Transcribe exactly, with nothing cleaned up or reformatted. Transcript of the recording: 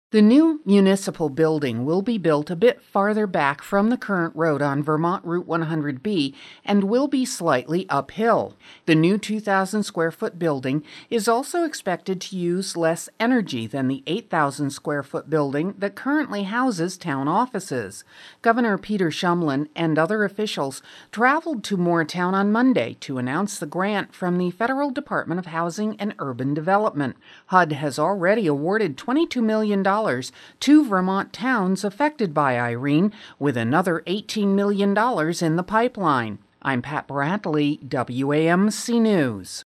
The new municipal building will be built a bit farther back from the current road on Vermont Route one hundred B and will be slightly uphill. The new two thousand square foot building is also expected to use less energy than the eight thousand square foot building that currently houses town offices. Governor Peter Shumlin and other officials traveled to Mooretown on Monday to announce the grant from the Federal Department of Housing and Urban Development. H U D has already awarded twenty-two million dollars to Vermont towns affected by Irene, with another eighteen million dollars in the pipeline. I'm Pat Bradley, W A M C News.